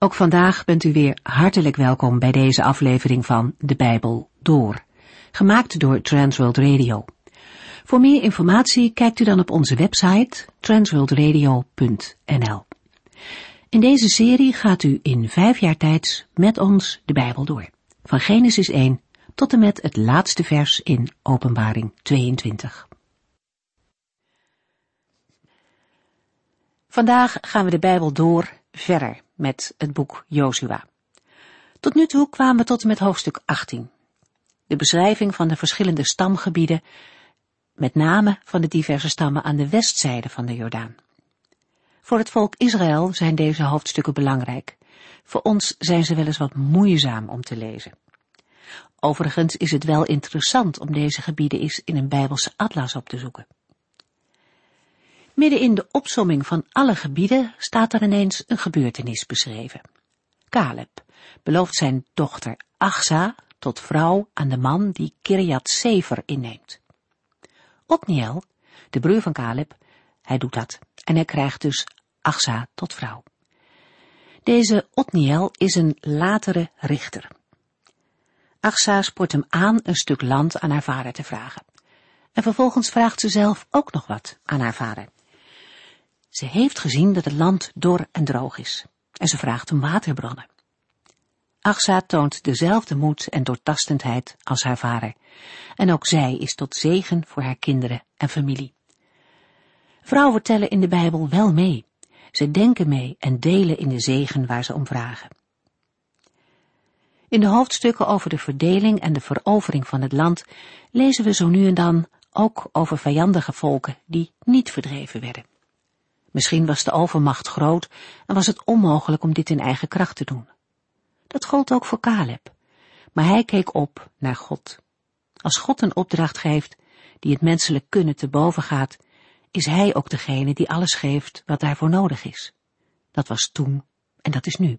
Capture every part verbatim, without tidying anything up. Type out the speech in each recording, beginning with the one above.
Ook vandaag bent u weer hartelijk welkom bij deze aflevering van De Bijbel Door, gemaakt door Transworld Radio. Voor meer informatie kijkt u dan op onze website transworld radio punt n l. In deze serie gaat u in vijf jaar tijd met ons de Bijbel door, van Genesis één tot en met het laatste vers in Openbaring tweeëntwintig. Vandaag gaan we de Bijbel door verder met het boek Jozua. Tot nu toe kwamen we tot en met hoofdstuk achttien. De beschrijving van de verschillende stamgebieden, met name van de diverse stammen aan de westzijde van de Jordaan. Voor het volk Israël zijn deze hoofdstukken belangrijk. Voor ons zijn ze wel eens wat moeizaam om te lezen. Overigens is het wel interessant om deze gebieden eens in een Bijbelse atlas op te zoeken. Midden in de opsomming van alle gebieden staat er ineens een gebeurtenis beschreven. Caleb belooft zijn dochter Achsa tot vrouw aan de man die Kirjat Sefer inneemt. Otniel, de broer van Caleb, hij doet dat en hij krijgt dus Achsa tot vrouw. Deze Otniel is een latere richter. Achsa spoort hem aan een stuk land aan haar vader te vragen. En vervolgens vraagt ze zelf ook nog wat aan haar vader. Ze heeft gezien dat het land dor en droog is. En ze vraagt om waterbronnen. Achsa toont dezelfde moed en doortastendheid als haar vader. En ook zij is tot zegen voor haar kinderen en familie. Vrouwen tellen in de Bijbel wel mee. Ze denken mee en delen in de zegen waar ze om vragen. In de hoofdstukken over de verdeling en de verovering van het land lezen we zo nu en dan ook over vijandige volken die niet verdreven werden. Misschien was de overmacht groot en was het onmogelijk om dit in eigen kracht te doen. Dat gold ook voor Caleb, maar hij keek op naar God. Als God een opdracht geeft die het menselijk kunnen te boven gaat, is hij ook degene die alles geeft wat daarvoor nodig is. Dat was toen en dat is nu.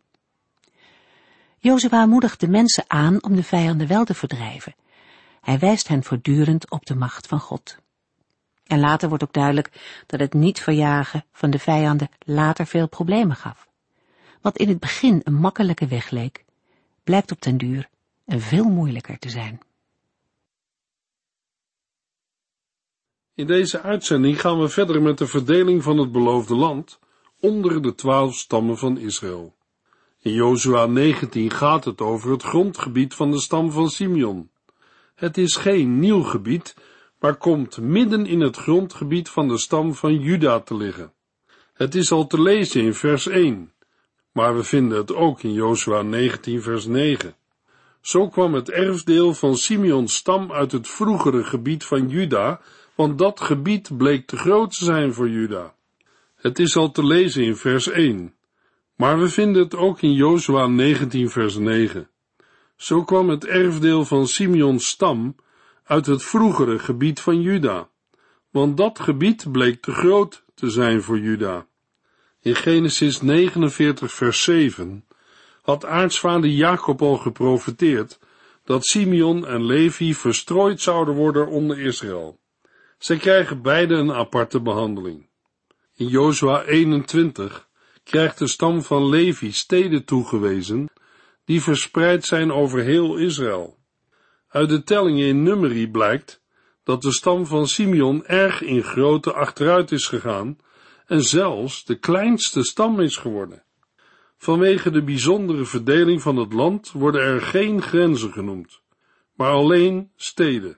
Jozua moedigt de mensen aan om de vijanden wel te verdrijven. Hij wijst hen voortdurend op de macht van God. En later wordt ook duidelijk dat het niet verjagen van de vijanden later veel problemen gaf. Wat in het begin een makkelijke weg leek, blijkt op den duur een veel moeilijker te zijn. In deze uitzending gaan we verder met de verdeling van het beloofde land onder de twaalf stammen van Israël. In Jozua negentien gaat het over het grondgebied van de stam van Simeon. Het is geen nieuw gebied, maar komt midden in het grondgebied van de stam van Juda te liggen. Het is al te lezen in vers één, maar we vinden het ook in Jozua negentien vers negen. Zo kwam het erfdeel van Simeons stam uit het vroegere gebied van Juda, want dat gebied bleek te groot te zijn voor Juda. Het is al te lezen in vers één, maar we vinden het ook in Jozua negentien vers negen. Zo kwam het erfdeel van Simeons stam uit het vroegere gebied van Juda, want dat gebied bleek te groot te zijn voor Juda. In Genesis negenenveertig vers zeven had aartsvader Jacob al geprofeteerd dat Simeon en Levi verstrooid zouden worden onder Israël. Zij krijgen beide een aparte behandeling. In Jozua eenentwintig krijgt de stam van Levi steden toegewezen die verspreid zijn over heel Israël. Uit de tellingen in Numeri blijkt dat de stam van Simeon erg in grootte achteruit is gegaan en zelfs de kleinste stam is geworden. Vanwege de bijzondere verdeling van het land worden er geen grenzen genoemd, maar alleen steden.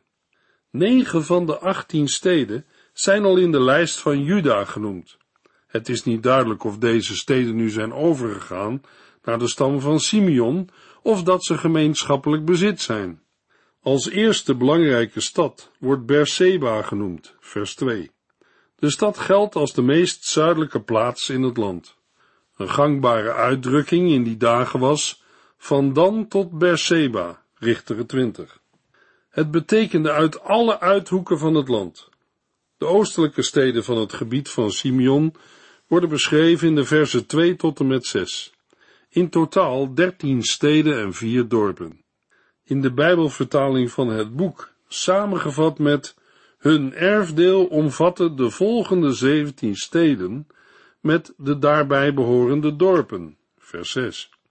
Negen van de achttien steden zijn al in de lijst van Juda genoemd. Het is niet duidelijk of deze steden nu zijn overgegaan naar de stam van Simeon of dat ze gemeenschappelijk bezit zijn. Als eerste belangrijke stad wordt Beerseba genoemd, vers twee. De stad geldt als de meest zuidelijke plaats in het land. Een gangbare uitdrukking in die dagen was van Dan tot Beerseba, Richteren twintig. Het betekende uit alle uithoeken van het land. De oostelijke steden van het gebied van Simeon worden beschreven in de versen twee tot en met zes. In totaal dertien steden en vier dorpen. In de Bijbelvertaling van het boek, samengevat met hun erfdeel omvatte de volgende zeventien steden met de daarbij behorende dorpen, vers zes.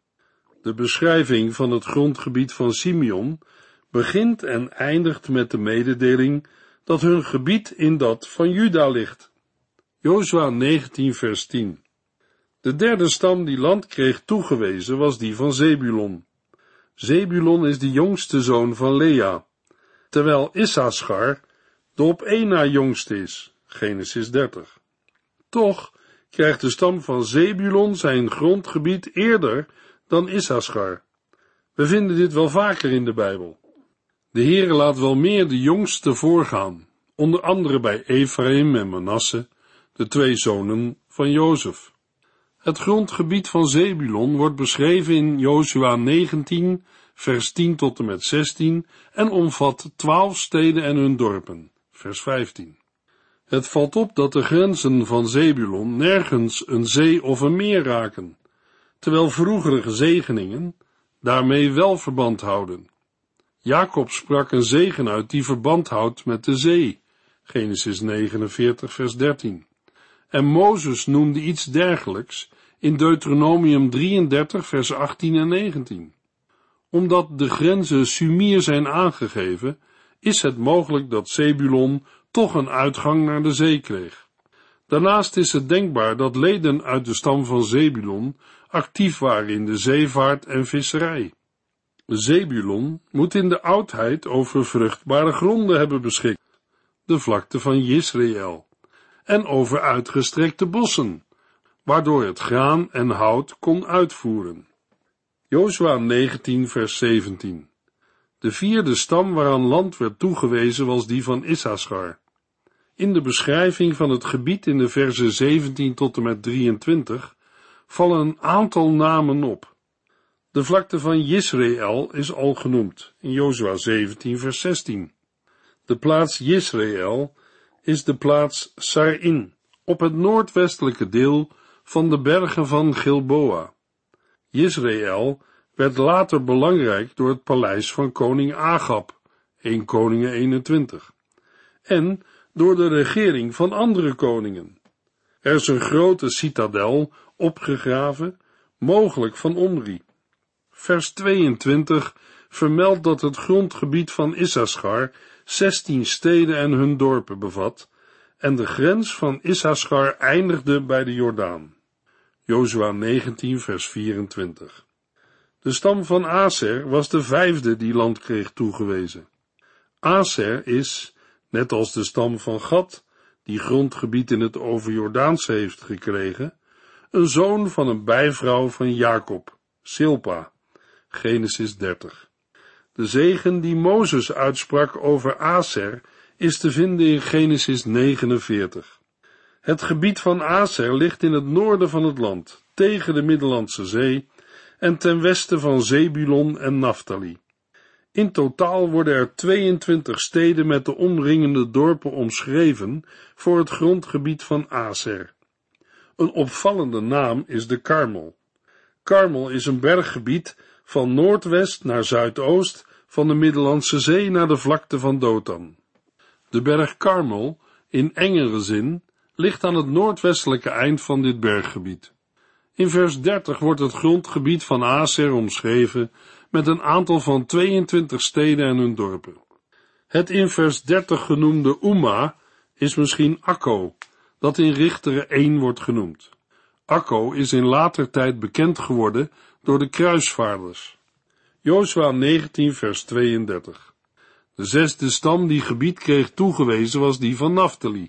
De beschrijving van het grondgebied van Simeon begint en eindigt met de mededeling dat hun gebied in dat van Juda ligt. Jozua negentien vers tien. De derde stam die land kreeg toegewezen was die van Zebulon. Zebulon is de jongste zoon van Lea, terwijl Issaschar de op één na jongste is, Genesis dertig. Toch krijgt de stam van Zebulon zijn grondgebied eerder dan Issaschar. We vinden dit wel vaker in de Bijbel. De Heere laat wel meer de jongste voorgaan, onder andere bij Ephraim en Manasse, de twee zonen van Jozef. Het grondgebied van Zebulon wordt beschreven in Jozua negentien, vers tien tot en met zestien en omvat twaalf steden en hun dorpen, vers vijftien. Het valt op dat de grenzen van Zebulon nergens een zee of een meer raken, terwijl vroegere zegeningen daarmee wel verband houden. Jacob sprak een zegen uit die verband houdt met de zee, Genesis negenenveertig, vers dertien. En Mozes noemde iets dergelijks in Deuteronomium drieëndertig, vers achttien en negentien. Omdat de grenzen sumier zijn aangegeven, is het mogelijk dat Zebulon toch een uitgang naar de zee kreeg. Daarnaast is het denkbaar dat leden uit de stam van Zebulon actief waren in de zeevaart en visserij. Zebulon moet in de oudheid over vruchtbare gronden hebben beschikt, de vlakte van Jisraël, en over uitgestrekte bossen, waardoor het graan en hout kon uitvoeren. Jozua negentien vers zeventien. De vierde stam waaraan land werd toegewezen was die van Issaschar. In de beschrijving van het gebied in de versen zeventien tot en met drieëntwintig vallen een aantal namen op. De vlakte van Jisraël is al genoemd in Jozua zeventien vers zestien. De plaats Jisraël is de plaats Sarin, op het noordwestelijke deel van de bergen van Gilboa. Jisraël werd later belangrijk door het paleis van koning Agab, eerste Koningen eenentwintig, en door de regering van andere koningen. Er is een grote citadel opgegraven, mogelijk van Omri. Vers tweeëntwintig vermeldt dat het grondgebied van Issaschar zestien steden en hun dorpen bevat, en de grens van Issaschar eindigde bij de Jordaan. Jozua negentien vers vierentwintig. De stam van Aser was de vijfde die land kreeg toegewezen. Aser is, net als de stam van Gad, die grondgebied in het overjordaanse heeft gekregen, een zoon van een bijvrouw van Jacob, Silpa, Genesis dertig. De zegen die Mozes uitsprak over Aser is te vinden in Genesis negenenveertig. Het gebied van Aser ligt in het noorden van het land, tegen de Middellandse Zee en ten westen van Zebulon en Naftali. In totaal worden er tweeëntwintig steden met de omringende dorpen omschreven voor het grondgebied van Aser. Een opvallende naam is de Karmel. Karmel is een berggebied van noordwest naar zuidoost, van de Middellandse Zee naar de vlakte van Dothan. De berg Karmel, in engere zin, ligt aan het noordwestelijke eind van dit berggebied. In vers dertig wordt het grondgebied van Aser omschreven met een aantal van tweeëntwintig steden en hun dorpen. Het in vers dertig genoemde Uma is misschien Akko, dat in Richteren één wordt genoemd. Akko is in later tijd bekend geworden door de kruisvaarders. Jozua negentien vers tweeëndertig. De zesde stam die gebied kreeg toegewezen was die van Naftali.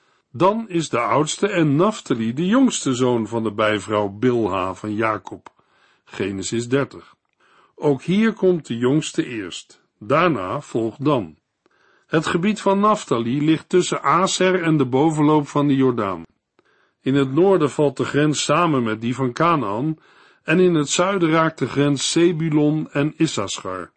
Dan is de oudste en Naftali de jongste zoon van de bijvrouw Bilha van Jacob. Genesis dertig. Ook hier komt de jongste eerst. Daarna volgt Dan. Het gebied van Naftali ligt tussen Aser en de bovenloop van de Jordaan. In het noorden valt de grens samen met die van Kanaan en in het zuiden raakt de grens Zebulon en Issaschar.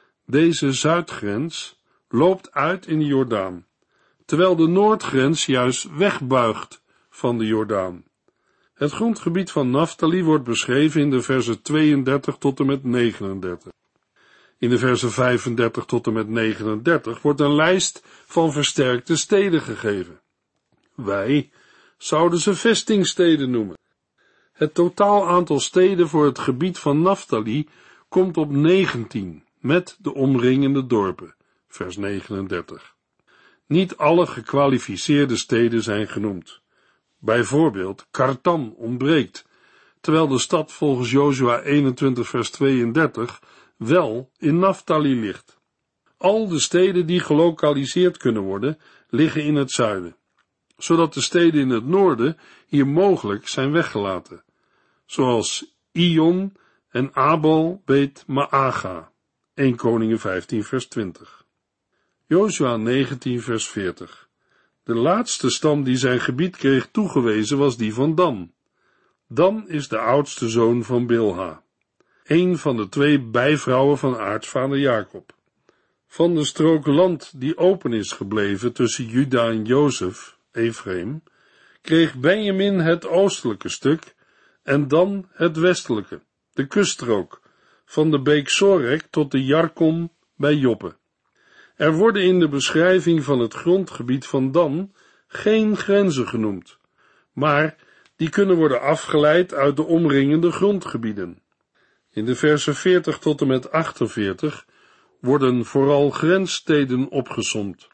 Deze zuidgrens loopt uit in de Jordaan, terwijl de noordgrens juist wegbuigt van de Jordaan. Het grondgebied van Naftali wordt beschreven in de versen tweeëndertig tot en met negenendertig. In de versen vijfendertig tot en met negenendertig wordt een lijst van versterkte steden gegeven. Wij zouden ze vestingsteden noemen. Het totaal aantal steden voor het gebied van Naftali komt op negentien, met de omringende dorpen, vers negenendertig. Niet alle gekwalificeerde steden zijn genoemd. Bijvoorbeeld Kartan ontbreekt, terwijl de stad volgens Jozua eenentwintig vers tweeëndertig wel in Naftali ligt. Al de steden die gelokaliseerd kunnen worden, liggen in het zuiden, zodat de steden in het noorden hier mogelijk zijn weggelaten, zoals Ion en Abel Bet Maaga, eerste Koningen vijftien vers twintig. Jozua negentien vers veertig. De laatste stam die zijn gebied kreeg toegewezen was die van Dan. Dan is de oudste zoon van Bilha, een van de twee bijvrouwen van aartsvader Jacob. Van de strook land die open is gebleven tussen Juda en Jozef, Efraim, kreeg Benjamin het oostelijke stuk en dan het westelijke, de kuststrook, van de beek Sorek tot de Jarkon bij Joppe. Er worden in de beschrijving van het grondgebied van Dan geen grenzen genoemd, maar die kunnen worden afgeleid uit de omringende grondgebieden. In de versen veertig tot en met achtenveertig worden vooral grenssteden opgesomd.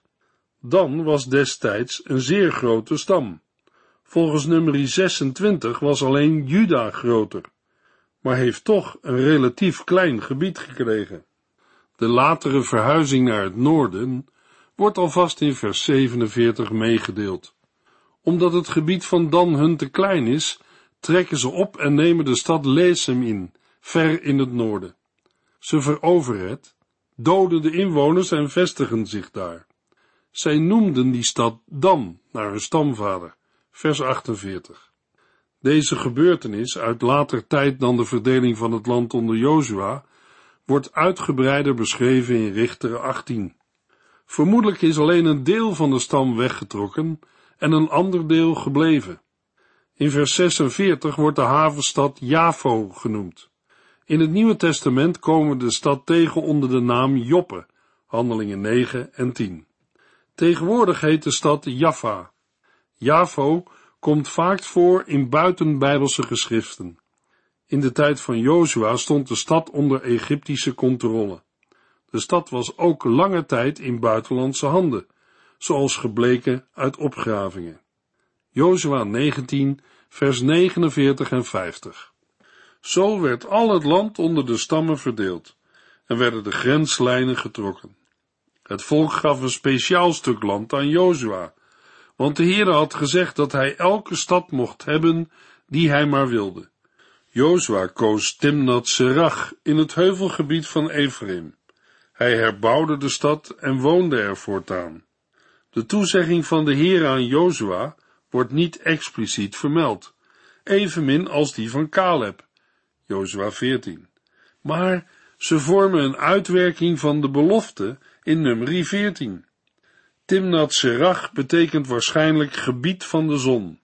Dan was destijds een zeer grote stam. Volgens nummer zesentwintig was alleen Juda groter, maar heeft toch een relatief klein gebied gekregen. De latere verhuizing naar het noorden wordt alvast in vers zevenenveertig meegedeeld. Omdat het gebied van Dan hun te klein is, trekken ze op en nemen de stad Lesem in, ver in het noorden. Ze veroveren het, doden de inwoners en vestigen zich daar. Zij noemden die stad Dan, naar hun stamvader, vers achtenveertig. Deze gebeurtenis, uit later tijd dan de verdeling van het land onder Jozua, wordt uitgebreider beschreven in Richteren achttien. Vermoedelijk is alleen een deel van de stam weggetrokken en een ander deel gebleven. In vers zesenveertig wordt de havenstad Jafo genoemd. In het Nieuwe Testament komen we de stad tegen onder de naam Joppe, Handelingen negen en tien. Tegenwoordig heet de stad Jaffa. Jafo komt vaak voor in buitenbijbelse geschriften. In de tijd van Jozua stond de stad onder Egyptische controle. De stad was ook lange tijd in buitenlandse handen, zoals gebleken uit opgravingen. Jozua negentien, vers negenenveertig en vijftig. Zo werd al het land onder de stammen verdeeld en werden de grenslijnen getrokken. Het volk gaf een speciaal stuk land aan Jozua, want de Heere had gezegd dat hij elke stad mocht hebben die hij maar wilde. Jozua koos Timnat Serach in het heuvelgebied van Efraim. Hij herbouwde de stad en woonde er voortaan. De toezegging van de Heere aan Jozua wordt niet expliciet vermeld, evenmin als die van Caleb, Jozua veertien. Maar ze vormen een uitwerking van de belofte in nummer veertien. Timnat Serach betekent waarschijnlijk gebied van de zon.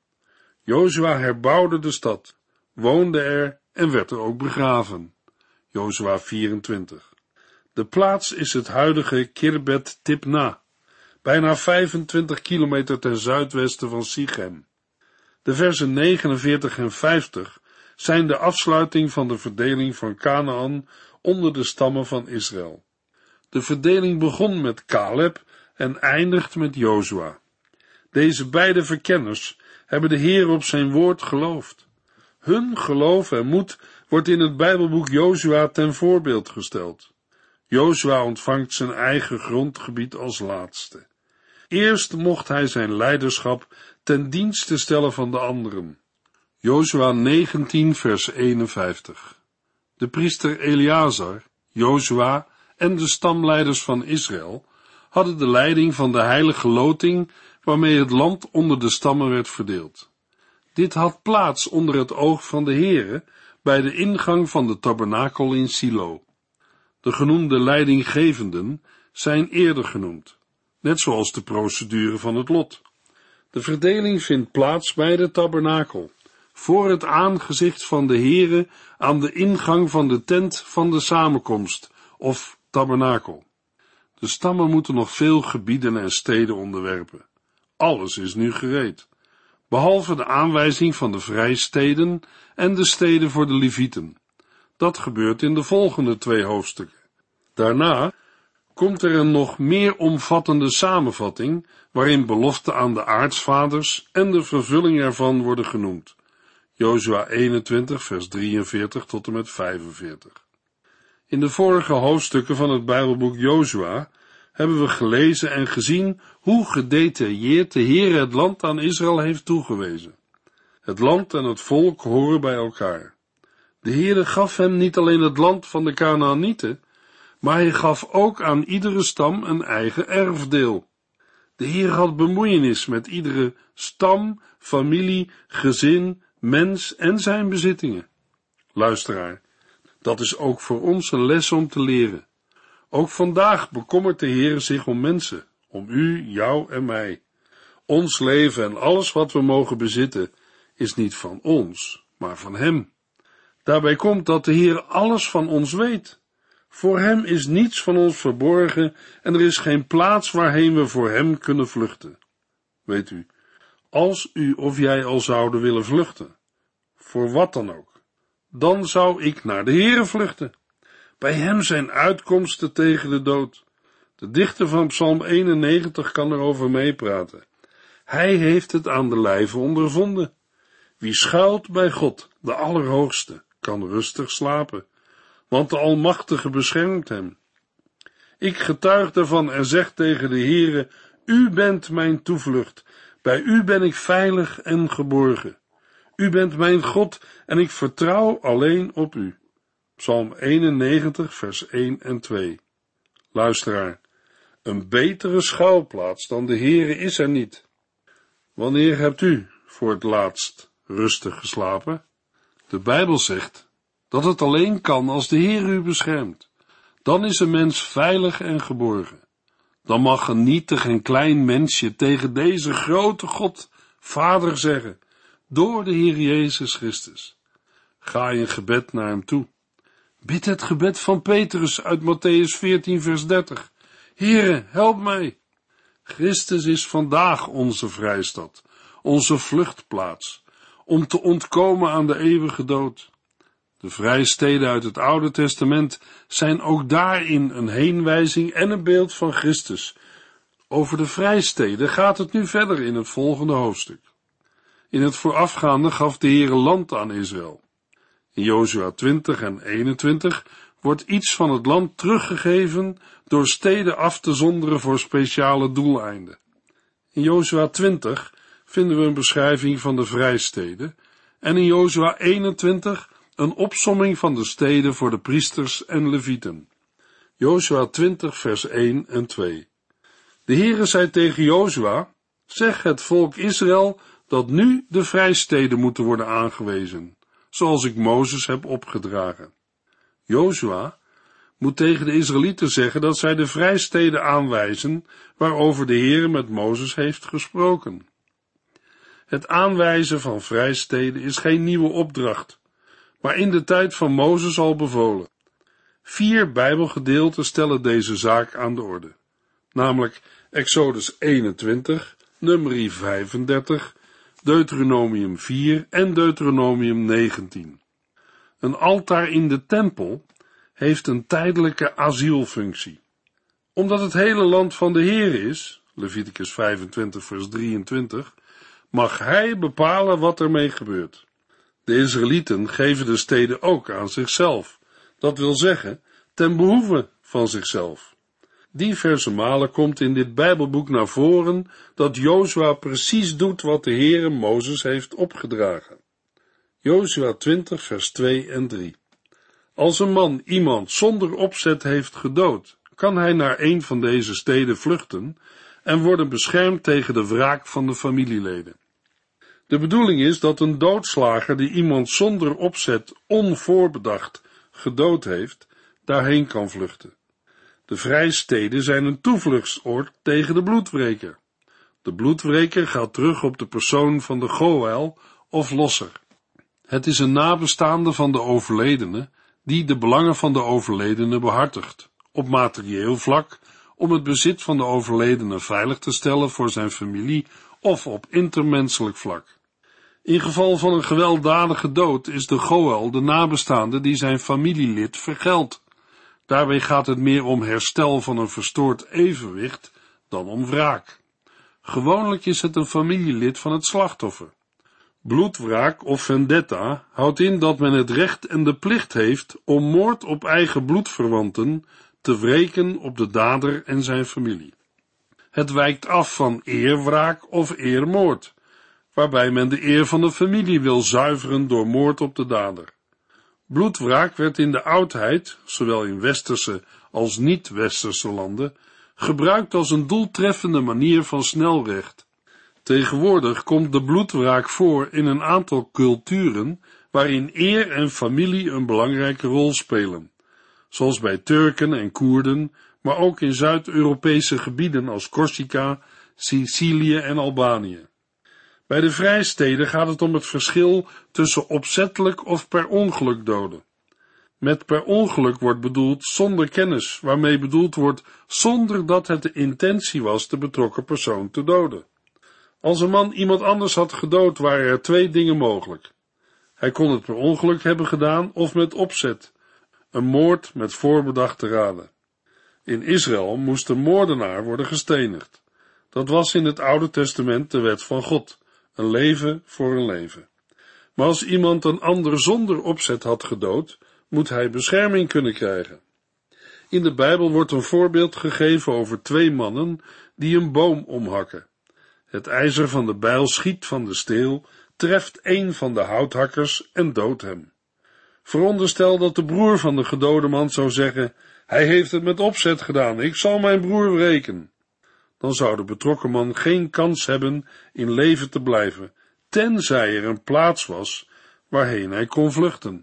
Jozua herbouwde de stad, woonde er en werd er ook begraven. Jozua vierentwintig. De plaats is het huidige Kirbet Tipna, bijna vijfentwintig kilometer ten zuidwesten van Sichem. De versen negenenveertig en vijftig zijn de afsluiting van de verdeling van Kanaan onder de stammen van Israël. De verdeling begon met Caleb en eindigt met Jozua. Deze beide verkenners hebben de Heer op zijn woord geloofd. Hun geloof en moed wordt in het Bijbelboek Jozua ten voorbeeld gesteld. Jozua ontvangt zijn eigen grondgebied als laatste. Eerst mocht hij zijn leiderschap ten dienste stellen van de anderen. Jozua negentien vers eenenvijftig. De priester Eleazar, Jozua en de stamleiders van Israël hadden de leiding van de heilige loting waarmee het land onder de stammen werd verdeeld. Dit had plaats onder het oog van de Heere bij de ingang van de tabernakel in Silo. De genoemde leidinggevenden zijn eerder genoemd, net zoals de procedure van het lot. De verdeling vindt plaats bij de tabernakel, voor het aangezicht van de Heere aan de ingang van de tent van de samenkomst, of tabernakel. De stammen moeten nog veel gebieden en steden onderwerpen. Alles is nu gereed. behalve de aanwijzing van de vrijsteden en de steden voor de Levieten. Dat gebeurt in de volgende twee hoofdstukken. Daarna komt er een nog meer omvattende samenvatting, waarin beloften aan de aartsvaders en de vervulling ervan worden genoemd. Jozua eenentwintig, vers drieënveertig tot en met vijfenveertig. In de vorige hoofdstukken van het Bijbelboek Jozua hebben we gelezen en gezien hoe gedetailleerd de Heere het land aan Israël heeft toegewezen. Het land en het volk horen bij elkaar. De Heere gaf hem niet alleen het land van de Kanaanieten, maar hij gaf ook aan iedere stam een eigen erfdeel. De Heer had bemoeienis met iedere stam, familie, gezin, mens en zijn bezittingen. Luisteraar, dat is ook voor ons een les om te leren. Ook vandaag bekommert de Heer zich om mensen, om u, jou en mij. Ons leven en alles wat we mogen bezitten is niet van ons, maar van Hem. Daarbij komt dat de Heer alles van ons weet. Voor Hem is niets van ons verborgen en er is geen plaats waarheen we voor Hem kunnen vluchten. Weet u, als u of jij al zouden willen vluchten, voor wat dan ook, dan zou ik naar de Heere vluchten. Bij Hem zijn uitkomsten tegen de dood. De dichter van Psalm eenennegentig kan erover meepraten. Hij heeft het aan de lijve ondervonden. Wie schuilt bij God, de Allerhoogste, kan rustig slapen, want de Almachtige beschermt hem. Ik getuig daarvan en zeg tegen de Heere, u bent mijn toevlucht, bij u ben ik veilig en geborgen. U bent mijn God en ik vertrouw alleen op u. Psalm eenennegentig, vers één en twee. Luisteraar, een betere schuilplaats dan de Heere is er niet. Wanneer hebt u voor het laatst rustig geslapen? De Bijbel zegt dat het alleen kan als de Heer u beschermt. Dan is een mens veilig en geborgen. Dan mag een nietig en klein mensje tegen deze grote God, Vader, zeggen, door de Heer Jezus Christus. Ga in gebed naar hem toe. Bid het gebed van Petrus uit Mattheüs veertien, vers dertig. Heere, help mij. Christus is vandaag onze vrijstad, onze vluchtplaats, om te ontkomen aan de eeuwige dood. De vrijsteden uit het Oude Testament zijn ook daarin een heenwijzing en een beeld van Christus. Over de vrijsteden gaat het nu verder in het volgende hoofdstuk. In het voorafgaande gaf de Heere land aan Israël. In Jozua twintig en eenentwintig wordt iets van het land teruggegeven door steden af te zonderen voor speciale doeleinden. In Jozua twintig vinden we een beschrijving van de vrijsteden en in Jozua eenentwintig een opsomming van de steden voor de priesters en levieten. Jozua twintig, vers één en twee. De Heere zei tegen Jozua, zeg het volk Israël dat nu de vrijsteden moeten worden aangewezen, zoals ik Mozes heb opgedragen. Jozua moet tegen de Israëlieten zeggen dat zij de vrijsteden aanwijzen waarover de Heere met Mozes heeft gesproken. Het aanwijzen van vrijsteden is geen nieuwe opdracht, maar in de tijd van Mozes al bevolen. Vier Bijbelgedeelten stellen deze zaak aan de orde, namelijk Exodus eenentwintig, Numeri vijfendertig, Deuteronomium vier en Deuteronomium negentien. Een altaar in de tempel heeft een tijdelijke asielfunctie. Omdat het hele land van de Heer is, Leviticus vijfentwintig, vers drieëntwintig, mag hij bepalen wat ermee gebeurt. De Israëlieten geven de steden ook aan zichzelf, dat wil zeggen, ten behoeve van zichzelf. Diverse malen komt in dit Bijbelboek naar voren dat Jozua precies doet wat de Heere Mozes heeft opgedragen. Jozua twintig, vers twee en drie. Als een man iemand zonder opzet heeft gedood, kan hij naar een van deze steden vluchten en worden beschermd tegen de wraak van de familieleden. De bedoeling is dat een doodslager die iemand zonder opzet onvoorbedacht gedood heeft, daarheen kan vluchten. De vrijsteden zijn een toevluchtsoord tegen de bloedwreker. De bloedwreker gaat terug op de persoon van de Goël of losser. Het is een nabestaande van de overledene die de belangen van de overledene behartigt, op materieel vlak, om het bezit van de overledene veilig te stellen voor zijn familie of op intermenselijk vlak. In geval van een gewelddadige dood is de Goël de nabestaande die zijn familielid vergeldt. Daarbij gaat het meer om herstel van een verstoord evenwicht dan om wraak. Gewoonlijk is het een familielid van het slachtoffer. Bloedwraak of vendetta houdt in dat men het recht en de plicht heeft om moord op eigen bloedverwanten te wreken op de dader en zijn familie. Het wijkt af van eerwraak of eermoord, waarbij men de eer van de familie wil zuiveren door moord op de dader. Bloedwraak werd in de oudheid, zowel in westerse als niet-westerse landen, gebruikt als een doeltreffende manier van snelrecht. Tegenwoordig komt de bloedwraak voor in een aantal culturen waarin eer en familie een belangrijke rol spelen, zoals bij Turken en Koerden, maar ook in Zuid-Europese gebieden als Corsica, Sicilië en Albanië. Bij de vrijsteden gaat het om het verschil tussen opzettelijk of per ongeluk doden. Met per ongeluk wordt bedoeld zonder kennis, waarmee bedoeld wordt zonder dat het de intentie was de betrokken persoon te doden. Als een man iemand anders had gedood, waren er twee dingen mogelijk. Hij kon het per ongeluk hebben gedaan of met opzet, een moord met voorbedachte raden. In Israël moest een moordenaar worden gestenigd. Dat was in het Oude Testament de wet van God, een leven voor een leven. Maar als iemand een ander zonder opzet had gedood, moet hij bescherming kunnen krijgen. In de Bijbel wordt een voorbeeld gegeven over twee mannen die een boom omhakken. Het ijzer van de bijl schiet van de steel, treft een van de houthakkers en doodt hem. Veronderstel dat de broer van de gedode man zou zeggen: hij heeft het met opzet gedaan, ik zal mijn broer wreken. Dan zou de betrokken man geen kans hebben in leven te blijven, tenzij er een plaats was waarheen hij kon vluchten.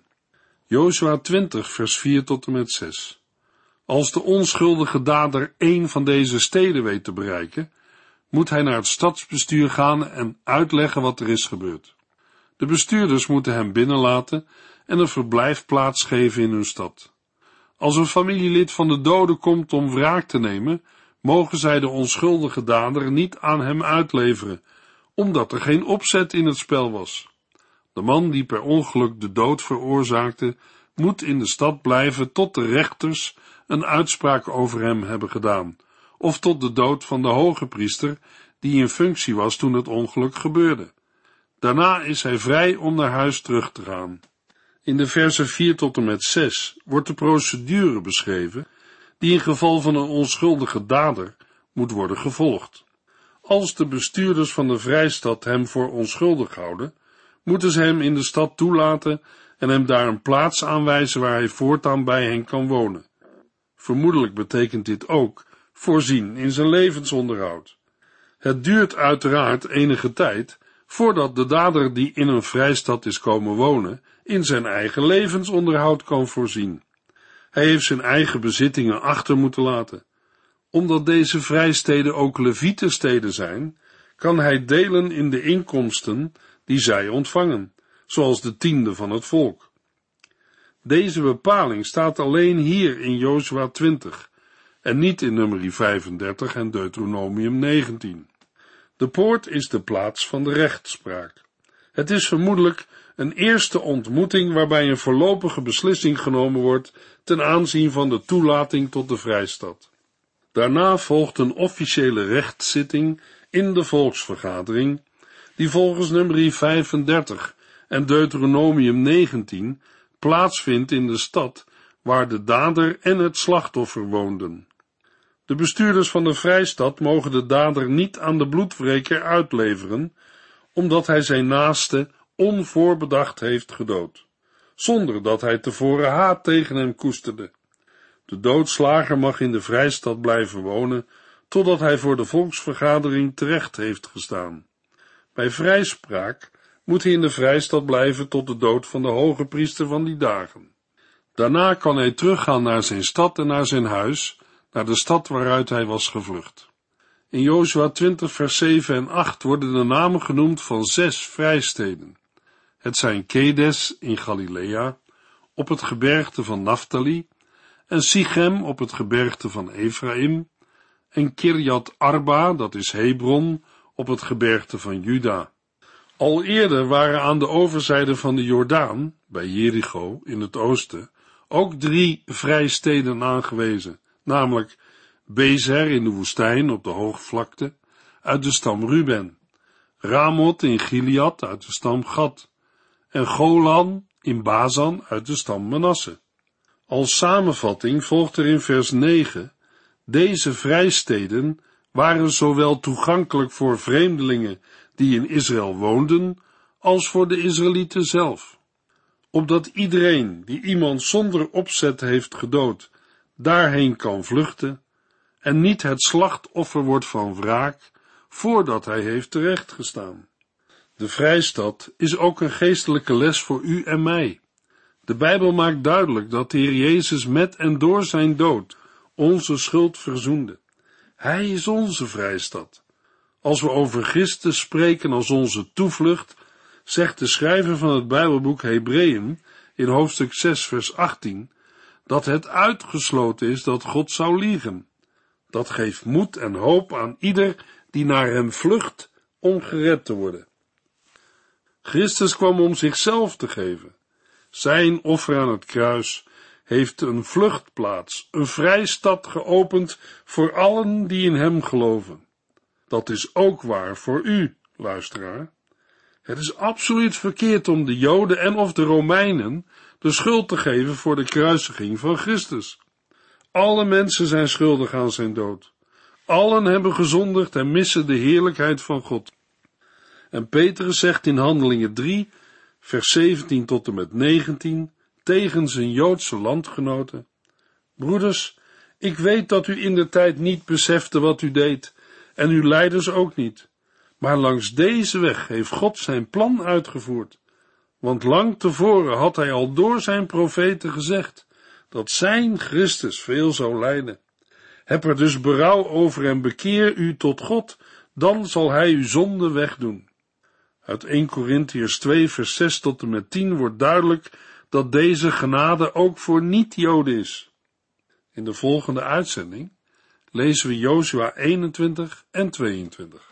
Jozua twintig, vers vier tot en met zes. Als de onschuldige dader één van deze steden weet te bereiken, moet hij naar het stadsbestuur gaan en uitleggen wat er is gebeurd. De bestuurders moeten hem binnenlaten en een verblijfplaats geven in hun stad. Als een familielid van de dode komt om wraak te nemen, mogen zij de onschuldige dader niet aan hem uitleveren, omdat er geen opzet in het spel was. De man die per ongeluk de dood veroorzaakte, moet in de stad blijven tot de rechters een uitspraak over hem hebben gedaan, of tot de dood van de hoge priester, die in functie was toen het ongeluk gebeurde. Daarna is hij vrij om naar huis terug te gaan. In de versen vier tot en met zes wordt de procedure beschreven, die in geval van een onschuldige dader moet worden gevolgd. Als de bestuurders van de vrijstad hem voor onschuldig houden, moeten ze hem in de stad toelaten en hem daar een plaats aanwijzen waar hij voortaan bij hen kan wonen. Vermoedelijk betekent dit ook voorzien in zijn levensonderhoud. Het duurt uiteraard enige tijd voordat de dader die in een vrijstad is komen wonen, in zijn eigen levensonderhoud kan voorzien. Hij heeft zijn eigen bezittingen achter moeten laten. Omdat deze vrijsteden ook levietensteden zijn, kan hij delen in de inkomsten die zij ontvangen, zoals de tiende van het volk. Deze bepaling staat alleen hier in Jozua twintig en niet in Numeri vijfendertig en Deuteronomium negentien. De poort is de plaats van de rechtspraak. Het is vermoedelijk een eerste ontmoeting waarbij een voorlopige beslissing genomen wordt ten aanzien van de toelating tot de vrijstad. Daarna volgt een officiële rechtszitting in de volksvergadering, die volgens Numeri vijfendertig en Deuteronomium negentien plaatsvindt in de stad waar de dader en het slachtoffer woonden. De bestuurders van de vrijstad mogen de dader niet aan de bloedwreker uitleveren, omdat hij zijn naaste onvoorbedacht heeft gedood, zonder dat hij tevoren haat tegen hem koesterde. De doodslager mag in de vrijstad blijven wonen, totdat hij voor de volksvergadering terecht heeft gestaan. Bij vrijspraak moet hij in de vrijstad blijven tot de dood van de hoge priester van die dagen. Daarna kan hij teruggaan naar zijn stad en naar zijn huis, naar de stad waaruit hij was gevlucht. In Jozua twintig vers zeven en acht worden de namen genoemd van zes vrijsteden. Het zijn Kedes in Galilea, op het gebergte van Naftali, en Sichem op het gebergte van Ephraim, en Kirjat Arba, dat is Hebron, op het gebergte van Juda. Al eerder waren aan de overzijde van de Jordaan, bij Jericho in het oosten, ook drie vrijsteden aangewezen, namelijk Bezer in de woestijn op de hoogvlakte, uit de stam Ruben, Ramoth in Gilead uit de stam Gad en Golan in Bazan uit de stam Manasse. Als samenvatting volgt er in vers negen: deze vrijsteden waren zowel toegankelijk voor vreemdelingen die in Israël woonden, als voor de Israëlieten zelf. Opdat iedereen die iemand zonder opzet heeft gedood, daarheen kan vluchten en niet het slachtoffer wordt van wraak, voordat hij heeft terechtgestaan. De vrijstad is ook een geestelijke les voor u en mij. De Bijbel maakt duidelijk dat de Heer Jezus met en door zijn dood onze schuld verzoende. Hij is onze vrijstad. Als we over Christus spreken als onze toevlucht, zegt de schrijver van het Bijbelboek Hebreeën in hoofdstuk zes vers achttien, dat het uitgesloten is dat God zou liegen. Dat geeft moed en hoop aan ieder die naar hem vlucht om gered te worden. Christus kwam om zichzelf te geven. Zijn offer aan het kruis heeft een vluchtplaats, een vrijstad geopend voor allen die in hem geloven. Dat is ook waar voor u, luisteraar. Het is absoluut verkeerd om de Joden en of de Romeinen de schuld te geven voor de kruisiging van Christus. Alle mensen zijn schuldig aan zijn dood. Allen hebben gezondigd en missen de heerlijkheid van God. En Petrus zegt in Handelingen drie, vers zeventien tot en met negentien, tegen zijn Joodse landgenoten: broeders, ik weet dat u indertijd niet besefte wat u deed, en uw leiders ook niet. Maar langs deze weg heeft God zijn plan uitgevoerd. Want lang tevoren had hij al door zijn profeten gezegd dat zijn Christus veel zou lijden. Heb er dus berouw over en bekeer u tot God, dan zal hij uw zonde wegdoen. Uit eerste Korintiërs twee vers zes tot en met tien wordt duidelijk dat deze genade ook voor niet-Joden is. In de volgende uitzending lezen we Jozua eenentwintig en tweeëntwintig.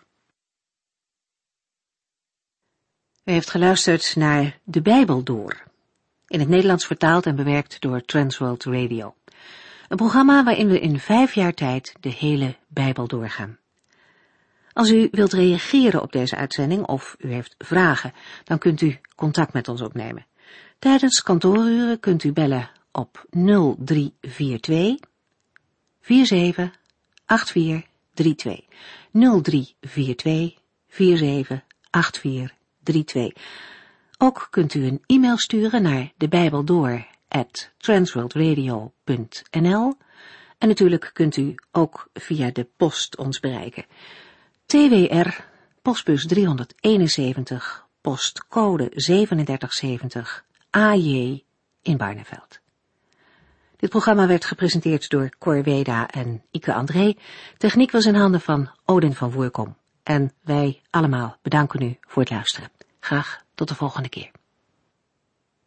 U heeft geluisterd naar De Bijbel Door, in het Nederlands vertaald en bewerkt door Transworld Radio. Een programma waarin we in vijf jaar tijd de hele Bijbel doorgaan. Als u wilt reageren op deze uitzending of u heeft vragen, dan kunt u contact met ons opnemen. Tijdens kantooruren kunt u bellen op nul drie vier twee, vier zeven acht vier drie twee. nul drie vier twee, vier zeven acht vier drie twee. Ook kunt u een e-mail sturen naar debijbeldoor at transworldradio punt n l en natuurlijk kunt u ook via de post ons bereiken. T W R, postbus driehonderdeenenzeventig, postcode drieënzeventig zeventig, A J in Barneveld. Dit programma werd gepresenteerd door Cor Weda en Ike André. Techniek was in handen van Odin van Voorkom. En wij allemaal bedanken u voor het luisteren. Graag tot de volgende keer.